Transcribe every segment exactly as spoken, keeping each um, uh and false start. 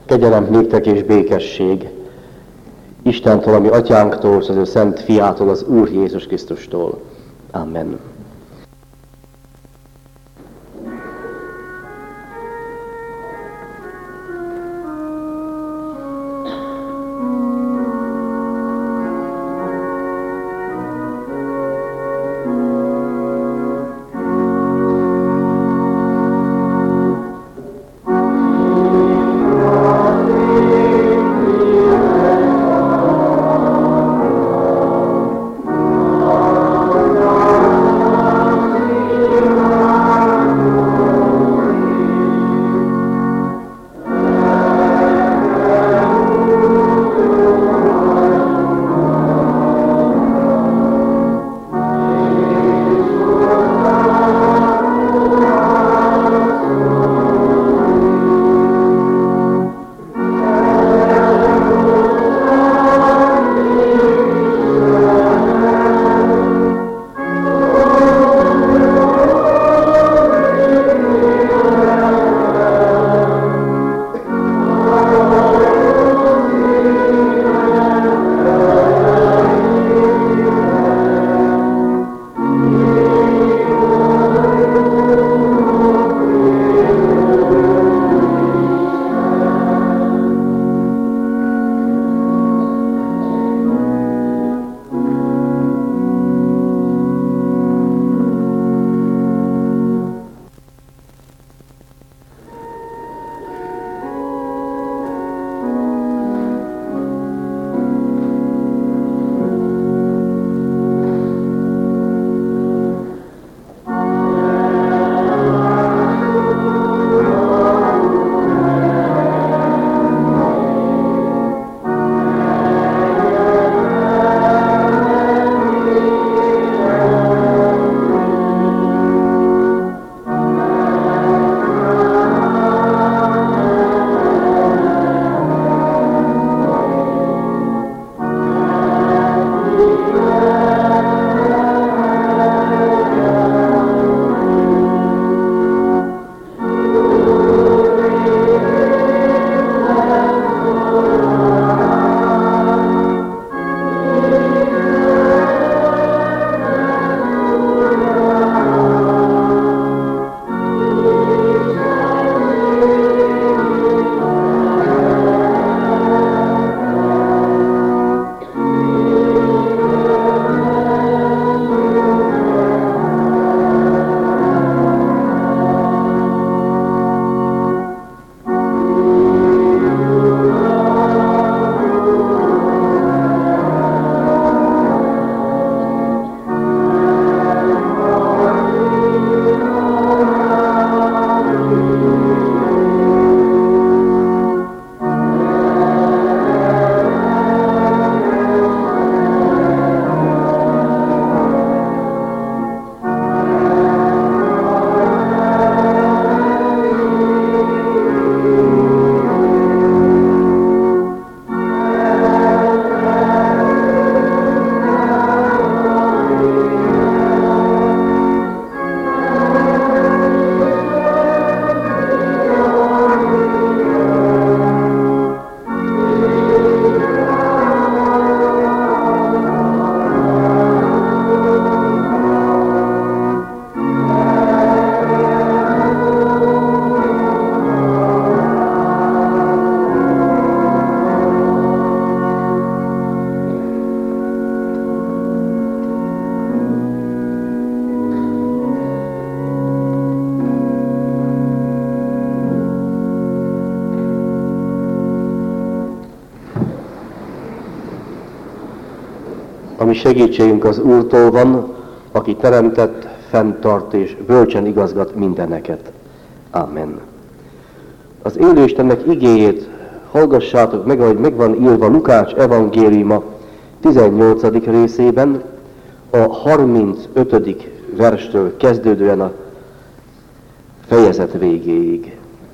Kegyelem néktek és békesség Istentől, ami Atyánktól, és az ő Szent Fiától, az Úr Jézus Krisztustól. Amen. Ami segítségünk az Úrtól van, aki teremtett, fenntart és bölcsen igazgat mindeneket. Amen. Az élő Istennek igéjét hallgassátok meg, ahogy megvan írva Lukács evangéliuma tizennyolcadik részében, a harmincötödik verstől kezdődően a fejezet végéig.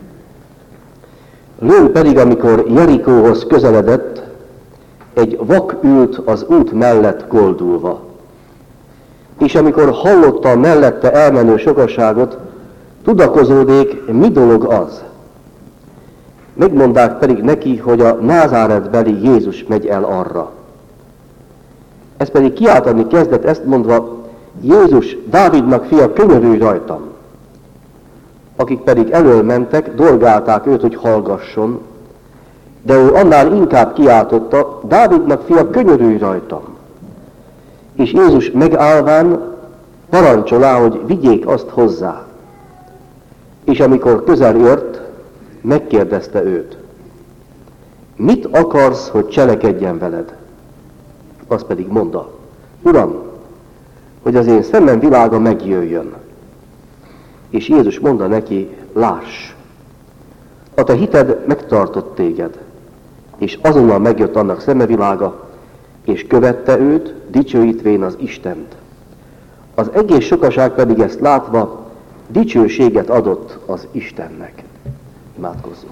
Lőn pedig, amikor Jerikóhoz közeledett, egy vak ült az út mellett koldulva. És amikor hallotta a mellette elmenő sokaságot, tudakozódék, mi dolog az. megmondák pedig neki, hogy a názáretbeli Jézus megy el arra. Ez pedig kiáltani kezdett, ezt mondva, Jézus, Dávidnak fia, könyörülj rajtam! Akik pedig elől mentek, dorgálták őt, hogy hallgasson, de ő annál inkább kiáltotta, Dávidnak fia, könyörülj rajtam! És Jézus megállván parancsolá, hogy vigyék azt hozzá. És amikor közel ért, megkérdezte őt, mit akarsz, hogy cselekedjen veled? Az pedig mondta, Uram, hogy az én szemem világa megjöjjön. És Jézus mondta neki, láss, a te hited megtartott téged. És azonnal megjött annak szemevilága, és követte őt, dicsőítvén az Istent. Az egész sokaság pedig ezt látva, dicsőséget adott az Istennek. Imádkozzunk.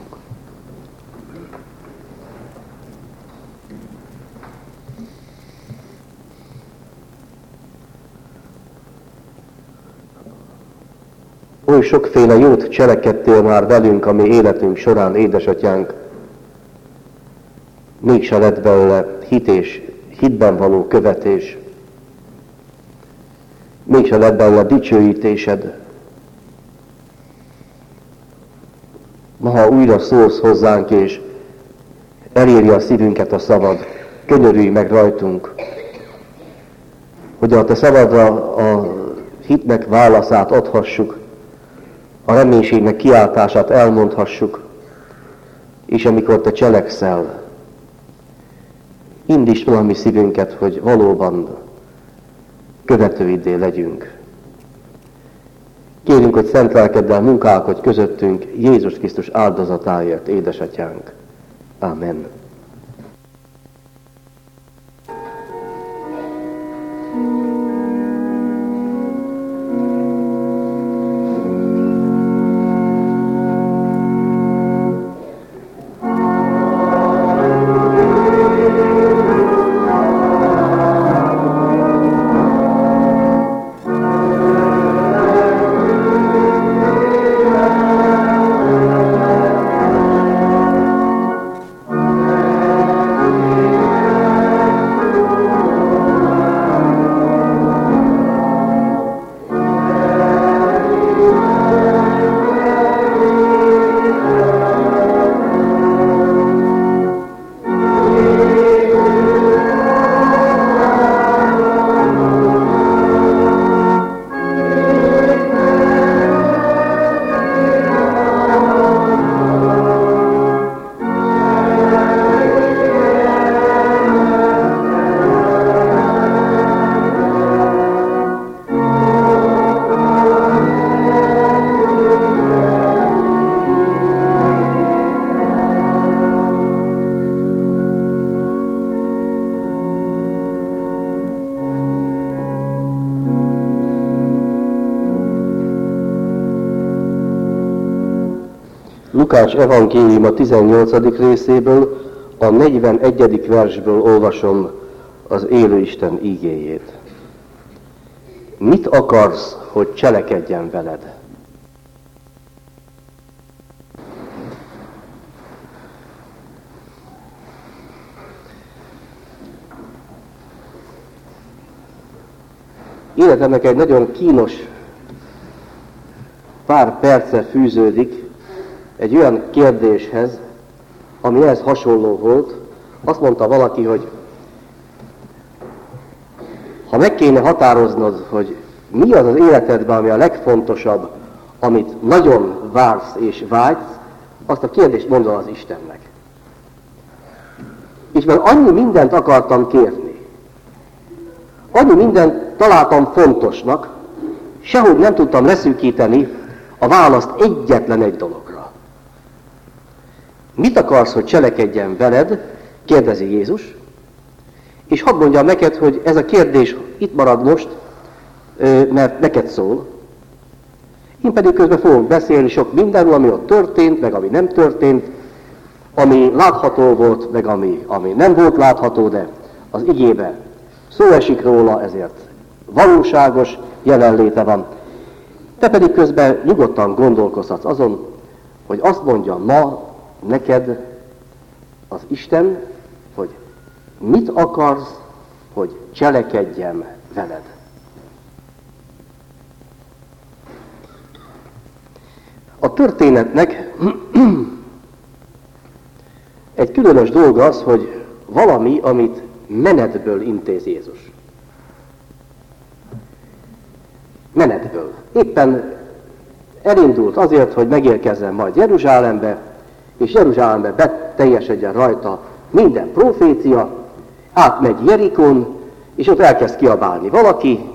Oly sokféle jót cselekedtél már velünk, ami életünk során, édesatyánk, mégse lett belőle hit és hitben való követés, mégse lett belőle dicsőítésed. Ma, ha újra szólsz hozzánk, és eléri a szívünket a szavad, könyörülj meg rajtunk, hogy a te szavadra a hitnek válaszát adhassuk, a reménységnek kiáltását elmondhassuk, és amikor te cselekszel, indítsd fel a mi szívünket, hogy valóban követőiddé legyünk. Kérünk, hogy szent lelkeddel munkálkodj közöttünk Jézus Krisztus áldozatáért, édesatyánk. Amen. Lukács evangélium a tizennyolcadik részéből, a negyvenegyedik versből olvasom az élő Isten ígéjét. Mit akarsz, hogy cselekedjen veled? Életemnek egy nagyon kínos pár perce fűződik egy olyan kérdéshez, ami ehhez hasonló volt. Azt mondta valaki, hogy ha meg kéne határoznod, hogy mi az az életedben, ami a legfontosabb, amit nagyon vársz és vágysz, azt a kérdést mondod az Istennek. És mert annyi mindent akartam kérni, annyi mindent találtam fontosnak, sehogy nem tudtam leszűkíteni a választ egyetlen egy dologra. Mit akarsz, hogy cselekedjen veled? Kérdezi Jézus. És hadd mondjam neked, hogy ez a kérdés itt marad most, mert neked szól. Én pedig közben fogok beszélni sok mindenről, ami ott történt, meg ami nem történt, ami látható volt, meg ami, ami nem volt látható, de az igébe szó esik róla, ezért valóságos jelenléte van. Te pedig közben nyugodtan gondolkozhatsz azon, hogy azt mondja ma neked az Isten, hogy mit akarsz, hogy cselekedjem veled. A történetnek egy különös dolga az, hogy valami, amit menetből intéz Jézus. Menetből. Éppen elindult azért, hogy megérkezzen majd Jeruzsálembe, és Jeruzsálembe beteljesedjen rajta minden profécia, átmegy Jerikón, és ott elkezd kiabálni valaki,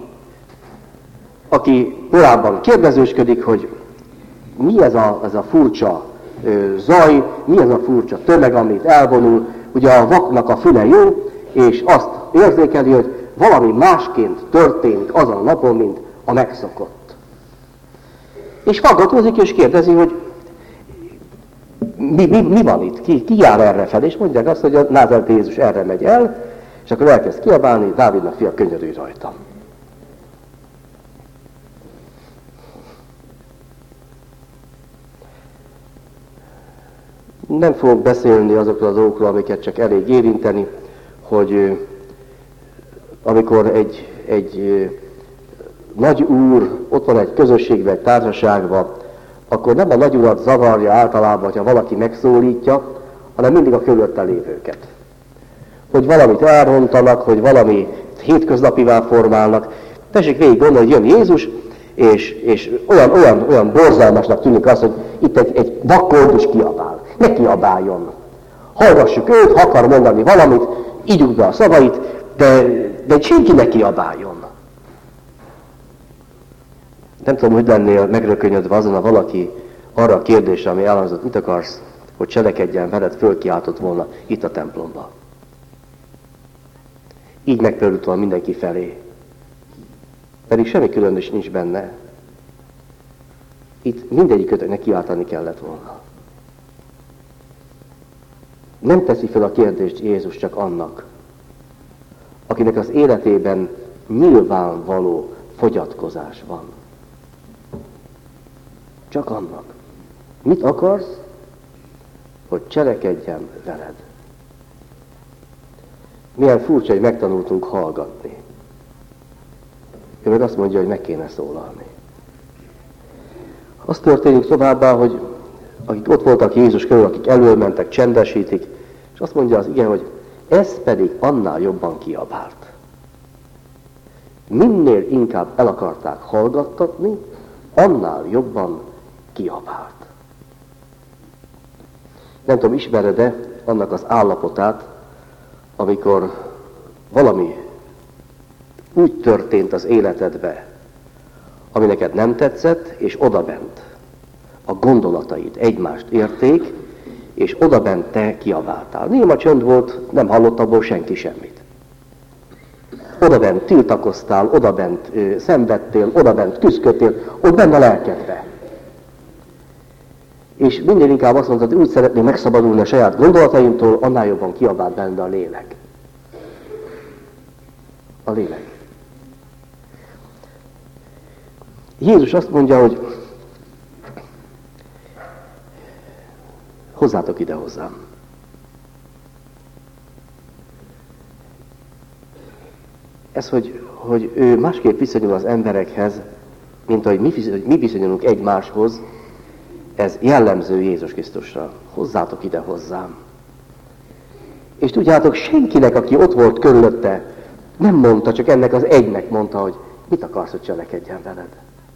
aki korábban kérdezősködik, hogy mi ez a, ez a furcsa ö, zaj, mi ez a furcsa tömeg, amit elvonul. Ugye a vaknak a füle jó, és azt érzékeli, hogy valami másként történik azon a napon, mint a megszokott. És faggatózik, és kérdezi, hogy mi, mi, mi van itt, ki, ki jár erre fel, és mondják azt, hogy a názáreti Jézus erre megy el, és akkor elkezd kiabálni, Dávidnak fia, könyörülj rajtam. Nem fogok beszélni azokról a dolgokról, amiket csak elég érinteni, hogy amikor egy, egy nagy úr ott van egy közösségben, egy társaságban, akkor nem a nagy urat zavarja általában, hogyha valaki megszólítja, hanem mindig a körülötte lévőket. Hogy valamit elrontanak, hogy valami hétköznapivá formálnak. Tessék végig gondolni, hogy jön Jézus, és, és olyan, olyan, olyan borzalmasnak tűnik az, hogy itt egy, egy vakkoldus kiabál. Ne kiabáljon. Hallgassuk őt, ha akar mondani valamit, ígyuk be a szavait, de, de senki ne kiabáljon. Nem tudom, hogy lennél megrökönyödve azon, ha valaki arra a kérdésre, ami elhangzott, mit akarsz, hogy cselekedjen veled, fölkiáltott volna itt a templomba. Így megpörült volna mindenki felé. Pedig semmi különös nincs benne. Itt mindegyikőtöknek kiáltani kellett volna. Nem teszi fel a kérdést Jézus csak annak, akinek az életében nyilvánvaló fogyatkozás van. Csak annak. Mit akarsz, hogy cselekedjem veled? Milyen furcsa, hogy megtanultunk hallgatni. Ő meg azt mondja, hogy meg kéne szólalni. Az történik továbbá, hogy akik ott voltak Jézus körül, akik előmentek, csendesítik, és azt mondja az ige, hogy ez pedig annál jobban kiabált. Minél inkább el akarták hallgattatni, annál jobban kiabált. Nem tudom, ismered-e annak az állapotát, amikor valami úgy történt az életedbe, ami neked nem tetszett, és odabent a gondolataid egymást érték, és odabent te kiabáltál. Néma csönd volt, nem hallott abból senki semmit. Odabent tiltakoztál, odabent ö, szenvedtél, odabent küszködtél, ott benne a lelkedbe. És minél inkább azt mondtad, hogy úgy szeretném megszabadulni a saját gondolataimtól, annál jobban kiabált benne a lélek. A lélek. Jézus azt mondja, hogy hozzátok ide hozzám. Ez, hogy, hogy ő másképp viszonyul az emberekhez, mint ahogy mi, mi viszonyulunk egymáshoz, ez jellemző Jézus Krisztusra. Hozzátok ide hozzám. És tudjátok, senkinek, aki ott volt körülötte, nem mondta, csak ennek az egynek mondta, hogy mit akarsz, hogy cselekedjen veled.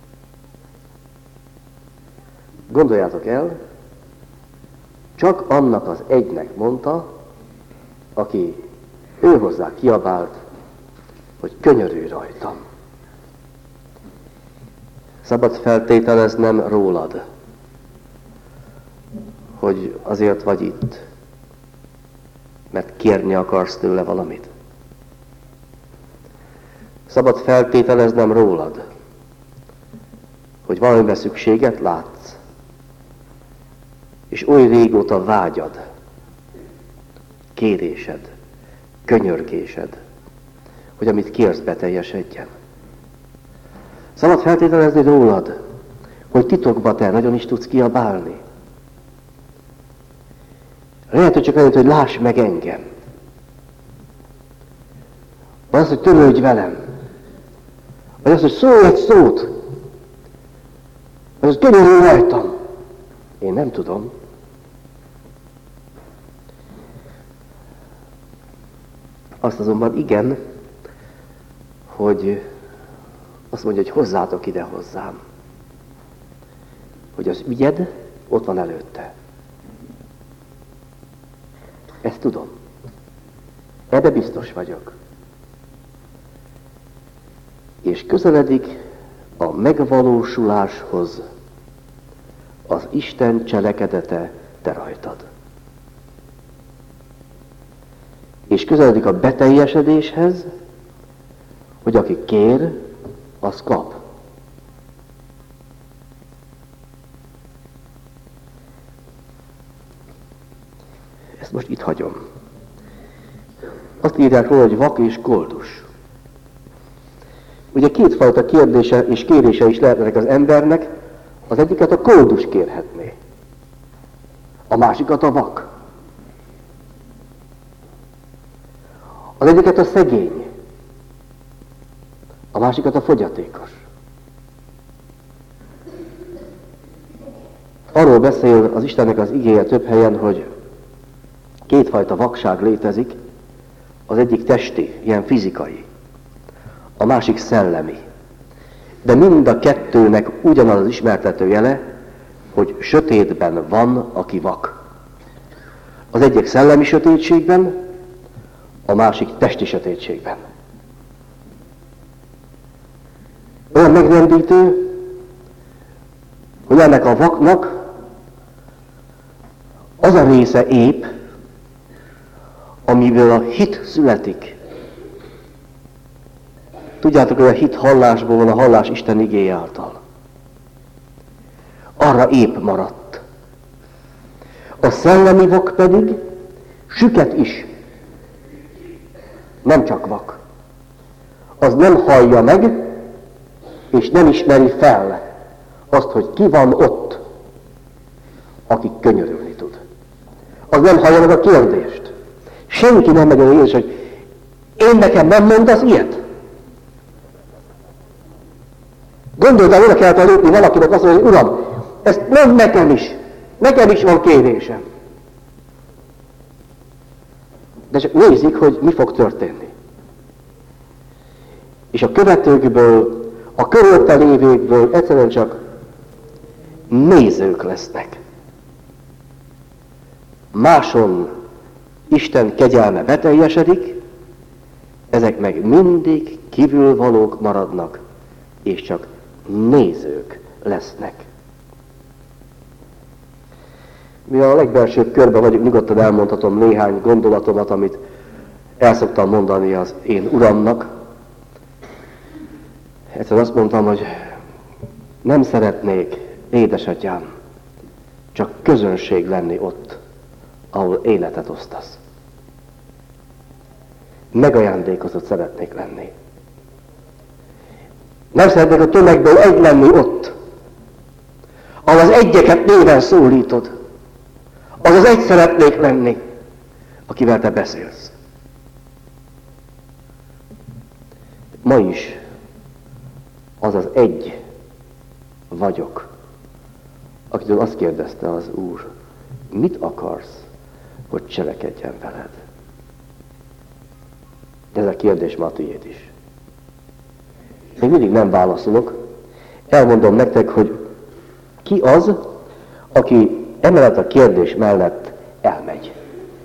Gondoljátok el, csak annak az egynek mondta, aki ő hozzá kiabált, hogy könyörülj rajtam. Szabad feltételeznem rólad, hogy azért vagy itt, mert kérni akarsz tőle valamit. Szabad feltételeznem rólad, hogy valamiben szükséget látsz, és oly régóta vágyad, kérésed, könyörgésed, hogy amit kérsz, beteljesedjen. Szabad feltételezni rólad, hogy titokba te nagyon is tudsz kiabálni. Lehet, hogy csak annyit, hogy láss meg engem. Vagy az, hogy törődj velem. Vagy az, hogy szólj egy szót. Vagy az, hogy könyörülj rajtam. Én nem tudom. Azt azonban igen, hogy azt mondja, hogy hozzátok ide hozzám. Hogy az ügyed ott van előtte. Ezt tudom. Ebbe biztos vagyok. És közeledik a megvalósuláshoz az Isten cselekedete te rajtad. És közeledik a beteljesedéshez, hogy aki kér, az kap. Ezt most itt hagyom. Azt írják róla, hogy vak és koldus. Ugye kétfajta kérdése és kérése is lehetnek az embernek, az egyiket a koldus kérhetné, a másikat a vak. Az egyiket a szegény, a másikat a fogyatékos. Arról beszél az Istennek az igéje több helyen, hogy kétfajta vakság létezik, az egyik testi, ilyen fizikai, a másik szellemi. De mind a kettőnek ugyanaz az ismertető jele, hogy sötétben van, aki vak. Az egyik szellemi sötétségben, a másik testi sötétségben. Olyan megrendítő, hogy ennek a vaknak az a része épp, amiből a hit születik. Tudjátok, hogy a hit hallásból van, a hallás Isten igéje által. Arra épp maradt. A szellemi vak pedig süket is. Nem csak vak. Az nem hallja meg, és nem ismeri fel azt, hogy ki van ott, aki könyörülni tud. Az nem hallja meg a kérdést. Senki nem megy a Jézus, hogy én nekem nem mondasz ilyet? Gondold el, oda kellett lépni valakinek azt mondani, hogy Uram, ezt mondd nekem is. Nekem is van kérésem. De csak nézik, hogy mi fog történni. És a követőkből, a körülötte lévőkből egyszerűen csak nézők lesznek. Máson Isten kegyelme beteljesedik, ezek meg mindig kívülvalók maradnak, és csak nézők lesznek. Mivel a legbelsőbb körben vagyok, nyugodtan elmondhatom néhány gondolatomat, amit el szoktam mondani az én Uramnak. Egyszer azt mondtam, hogy nem szeretnék, édesatyám, csak közönség lenni ott, ahol életet osztasz. Megajándékozott szeretnék lenni. Nem szeretnék a tömegből egy lenni ott, ahol az egyeket néven szólítod. Az az egy szeretnék lenni, akivel te beszélsz. Ma is az az egy vagyok, akitől azt kérdezte az Úr, mit akarsz, hogy cselekedjen veled? De ez a kérdés ma a tiéd is. Még mindig nem válaszolok. Elmondom nektek, hogy ki az, aki emellett a kérdés mellett elmegy.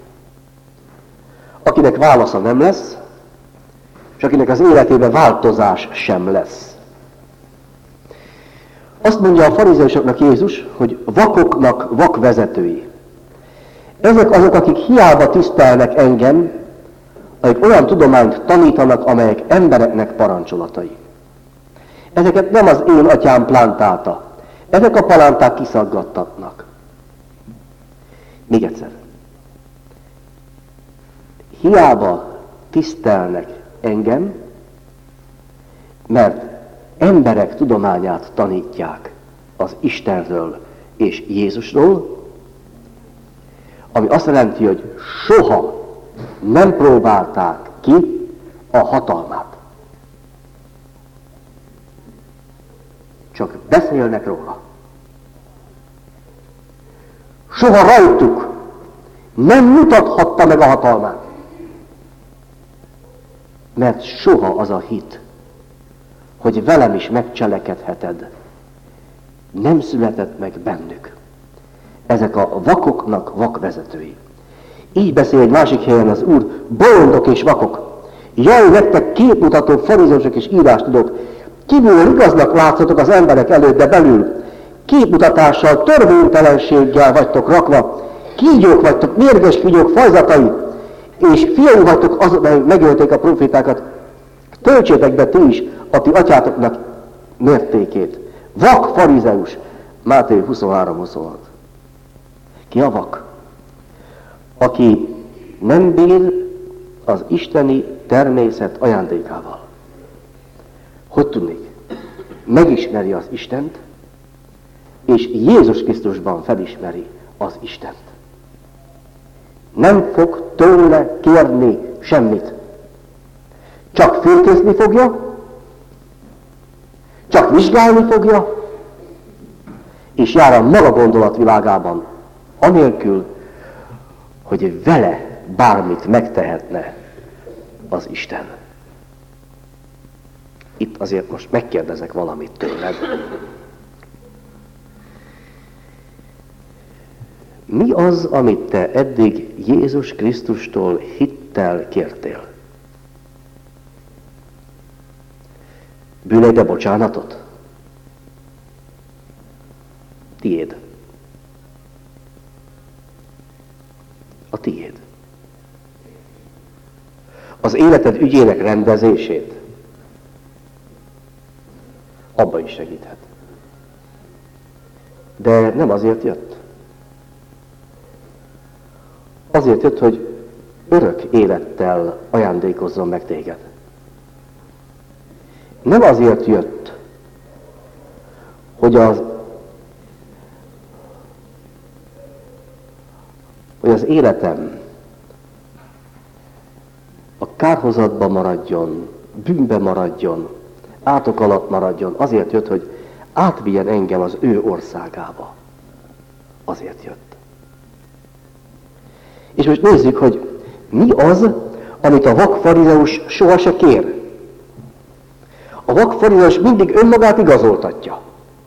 Akinek válasza nem lesz, és akinek az életében változás sem lesz. Azt mondja a farizeusoknak Jézus, hogy vakoknak vakvezetői. Ezek azok, akik hiába tisztelnek engem, akik olyan tudományt tanítanak, amelyek embereknek parancsolatai. Ezeket nem az én atyám plántálta. Ezek a palánták kiszaggattatnak. Még egyszer. Hiába tisztelnek engem, mert emberek tudományát tanítják az Istenről és Jézusról, ami azt jelenti, hogy soha nem próbálták ki a hatalmát. Csak beszélnek róla. Soha rajtuk nem mutathatta meg a hatalmát. Mert soha az a hit, hogy velem is megcselekedheted, nem született meg bennük. Ezek a vakoknak vakvezetői. Így beszél egy másik helyen az Úr, bolondok és vakok. Jaj, nektek képmutató farizeusok és írástudók, kívül igaznak látszatok az emberek előtt, de belül képmutatással, törvénytelenséggel vagytok rakva, kígyók vagytok, mérges kígyók fajzatai, és fiai vagytok azok, akik megölték a profétákat. Töltsétek be ti is a ti atyátoknak mértékét. Vak farizeus. Máté huszonhárom huszonhat. Ki a vak? Aki nem bír az isteni természet ajándékával. Hogy tudnék? Megismeri az Istent, és Jézus Krisztusban felismeri az Istent. Nem fog tőle kérni semmit. Csak félkézni fogja, csak vizsgálni fogja, és jár a maga gondolatvilágában, anélkül, hogy vele bármit megtehetne az Isten. Itt azért most megkérdezek valamit tőled. Mi az, amit te eddig Jézus Krisztustól hittel kértél? Bűneide bocsánatot? Tiéd. A tiéd. Az életed ügyének rendezését? Abba is segíthet. De nem azért jött. Azért jött, hogy örök élettel ajándékozzon meg téged. Nem azért jött, hogy az, hogy az életem a kárhozatba maradjon, bűnbe maradjon, átok alatt maradjon. Azért jött, hogy átvigyen engem az ő országába. Azért jött. És most nézzük, hogy mi az, amit a vak farizeus soha se kér. A vak farizeus mindig önmagát igazoltatja.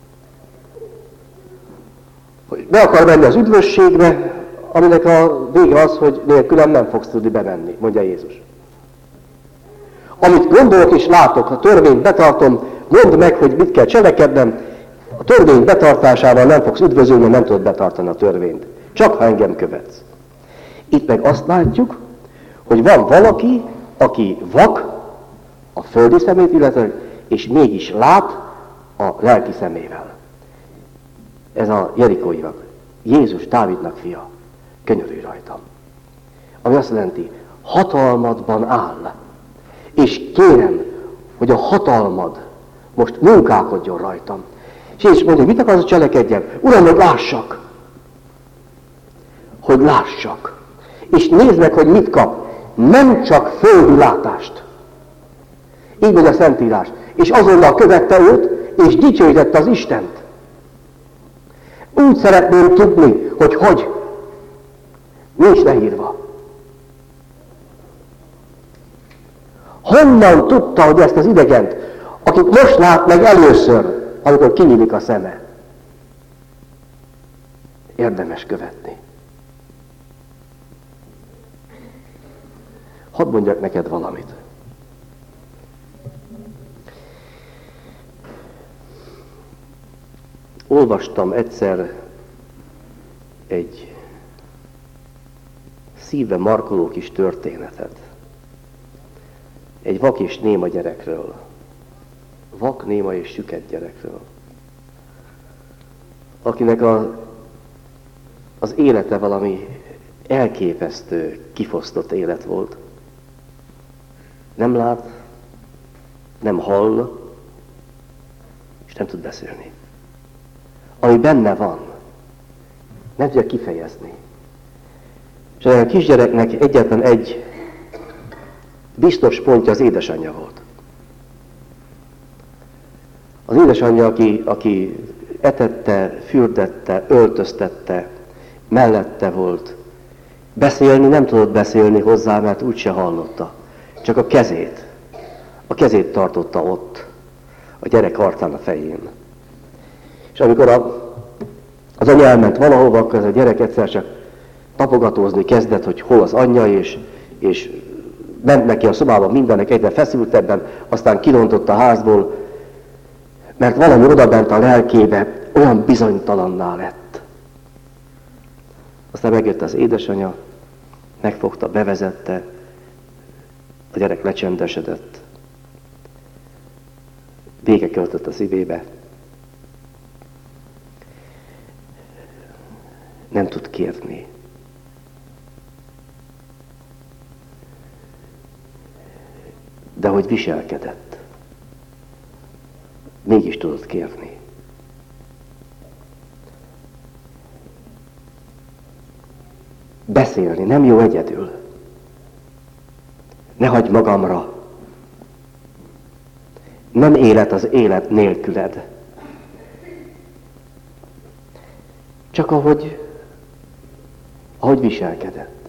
Hogy be akar menni az üdvösségbe, aminek a vége az, hogy nélkülem nem fogsz tudni bemenni, mondja Jézus. Amit gondolok és látok, a törvényt betartom, mondd meg, hogy mit kell cselekednem, a törvény betartásával nem fogsz üdvözülni, nem tudod betartani a törvényt. Csak ha engem követsz. Itt meg azt látjuk, hogy van valaki, aki vak a földi szemét, illetve és mégis lát a lelki szemével. Ez a jerikói vak. Jézus, Dávidnak fia, könyörülj rajtam. Ami azt jelenti, hatalmadban áll. És kérem, hogy a hatalmad most munkálkodjon rajtam. És Jézus mondja, mit akarsz, hogy cselekedjem? Uram, hogy lássak. Hogy lássak. És nézd meg, hogy mit kap. Nem csak földi látást. Így mondja a Szentírás. És azonnal követte őt, és dicsőítette az Istent. Úgy szeretném tudni, hogy hogy. Nincs leírva. Honnan tudta, hogy ezt az idegent, akit most lát meg először, amikor kinyílik a szeme, érdemes követni. Hadd mondjak neked valamit. Olvastam egyszer egy szívbe markoló kis történetet. Egy vak és néma gyerekről. Vak, néma és süket gyerekről. Akinek a, az élete valami elképesztő, kifosztott élet volt. Nem lát, nem hall, és nem tud beszélni. Ami benne van, nem tudja kifejezni. És a kisgyereknek egyetlen egy biztos pontja az édesanyja volt. Az édesanyja, aki, aki etette, fürdette, öltöztette, mellette volt. Beszélni nem tudott beszélni hozzá, mert úgyse hallotta. Csak a kezét. A kezét tartotta ott, a gyerek arcán a fején. És amikor a, az anya elment valahova, akkor ez a gyerek egyszer csak tapogatózni kezdett, hogy hol az anyja, és, és ment neki a szobában mindenek egyre feszültebben, aztán kirontott a házból, mert valami odabent a lelkébe olyan bizonytalanná lett. Aztán megjött az édesanya, megfogta, bevezette, a gyerek lecsendesedett, béke költött a szívébe. Nem tud kérni. De hogy viselkedett, mégis tudott kérni. Beszélni nem jó egyedül. Ne hagyd magamra. Nem élet az élet nélküled. Csak ahogy, ahogy viselkedett.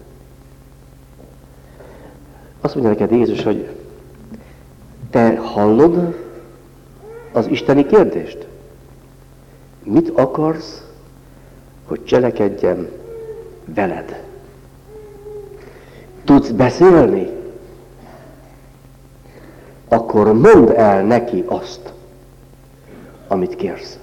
Azt mondja neked Jézus, hogy te hallod az isteni kérdést? Mit akarsz, hogy cselekedjem veled? Tudsz beszélni? Akkor mondd el neki azt, amit kérsz.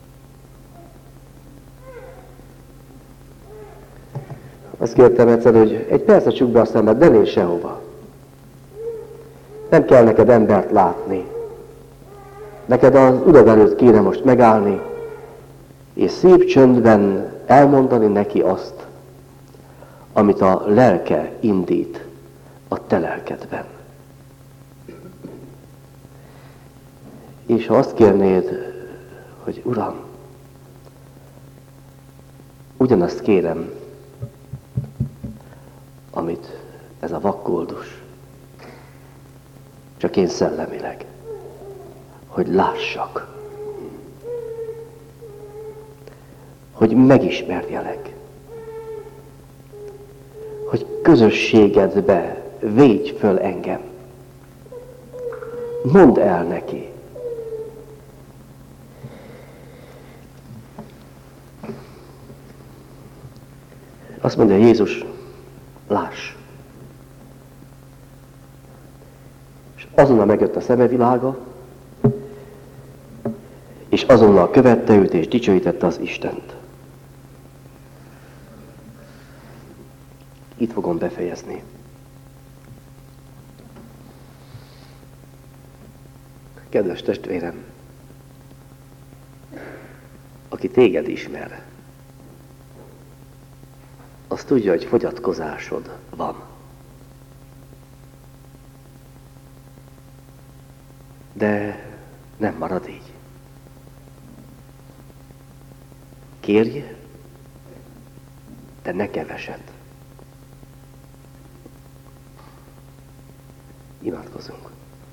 Azt kértem egyszer, hogy egy percet csukd be a szemed, de nézz sehova. Nem kell neked embert látni. Neked az uram előtt kéne most megállni, és szép csöndben elmondani neki azt, amit a lelke indít a te lelkedben. És ha azt kérnéd, hogy Uram, ugyanazt kérem, amit ez a vakkoldus, csak én szellemileg, hogy lássak, hogy megismerjelek, hogy közösségedbe védj föl engem. Mondd el neki. Azt mondja Jézus, láss. És azonnal megjött a szemevilága, és azonnal követte őt, és dicsőítette az Istent. Itt fogom befejezni. Kedves testvérem, aki téged ismer, az tudja, hogy fogyatkozásod van. De nem marad így. Kérj, de ne keveset. Imádkozzunk.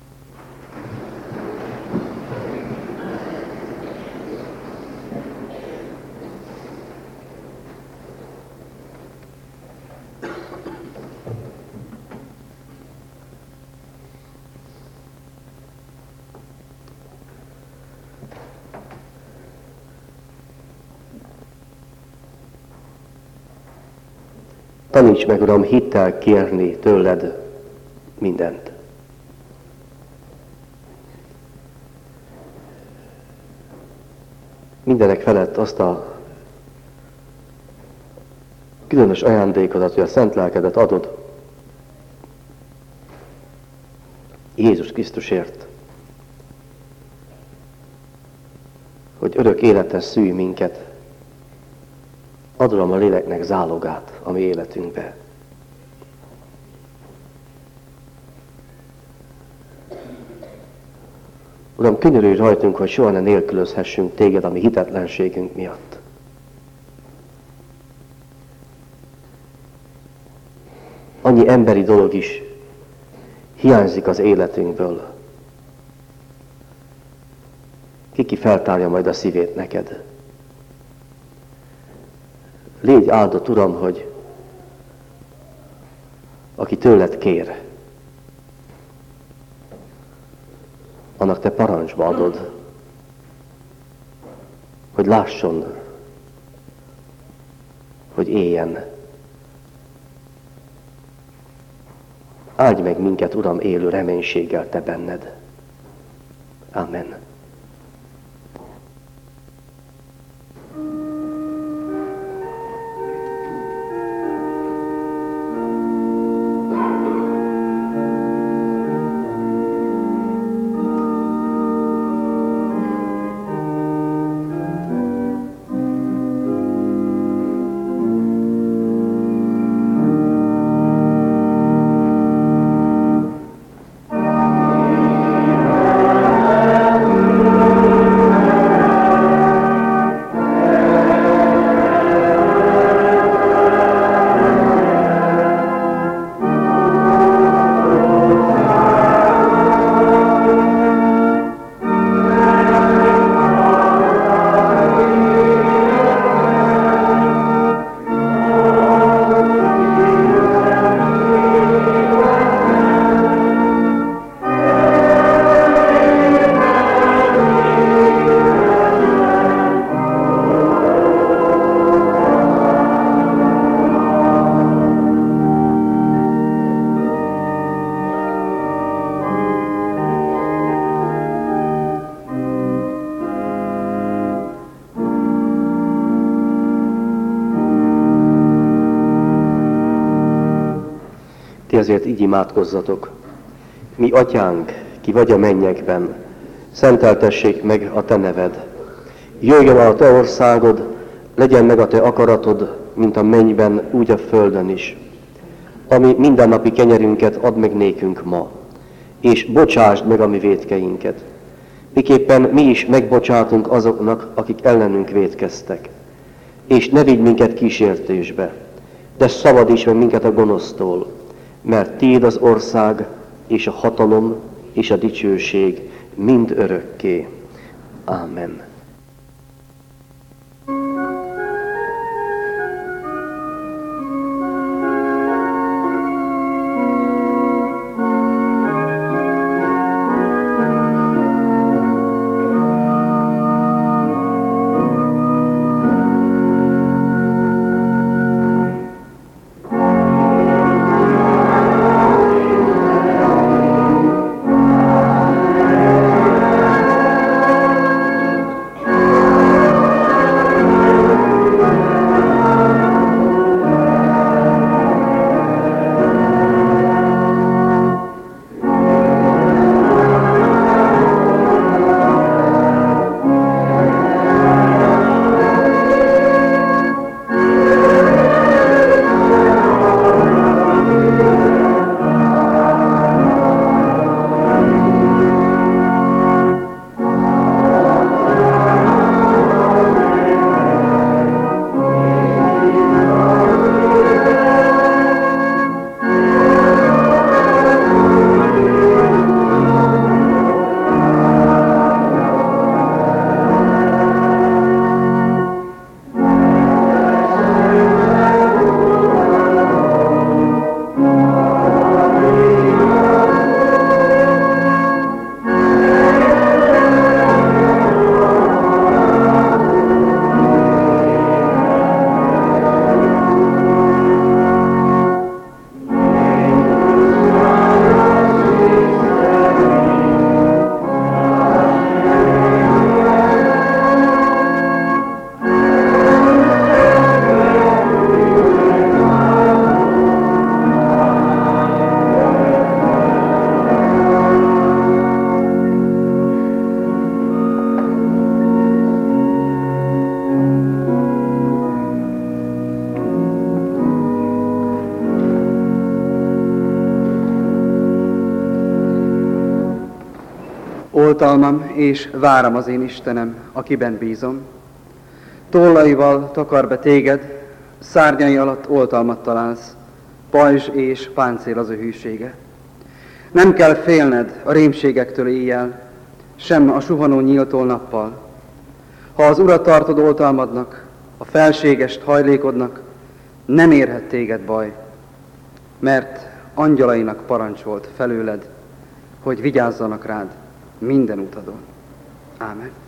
Taníts meg, Uram, hittel kérni tőled mindent. Mindenek felett azt a különös ajándékodat, hogy a szent lelkedet adod Jézus Krisztusért, hogy örök életes szűj minket. Adom a léleknek zálogát a mi életünkbe. Uram, könyörülj rajtunk, hogy soha ne nélkülözhessünk téged a mi hitetlenségünk miatt. mennyi emberi dolog is hiányzik az életünkből. Kiki feltárja majd a szívét neked. Légy áldott, Uram, hogy aki tőled kér, annak te parancsba adod, hogy lásson, hogy éljen. Áldj meg minket, Uram, élő reménységgel te benned. Amen. Ti ezért így imádkozzatok. Mi atyánk, ki vagy a mennyekben, szenteltessék meg a te neved. Jöjjön el a te országod, legyen meg a te akaratod, mint a mennyben, úgy a földön is. Ami mindennapi kenyerünket add meg nékünk ma, és bocsásd meg a mi vétkeinket. Miképpen mi is megbocsátunk azoknak, akik ellenünk vétkeztek. És ne vigy minket kísértésbe, de szabadíts meg minket a gonosztól, mert tiéd az ország, és a hatalom, és a dicsőség mind örökké. Ámen. Oltalmam és váram az én Istenem, akiben bízom. Tollaival takar be téged, szárnyai alatt oltalmat találsz. pajzs és páncél az ő hűsége. Nem kell félned a rémségektől éjjel, sem a suhanó nyíltól nappal. Ha az Urat tartod oltalmadnak, a felségest hajlékodnak, nem érhet téged baj, mert angyalainak parancsolt felőled, hogy vigyázzanak rád minden utadon. Ámen.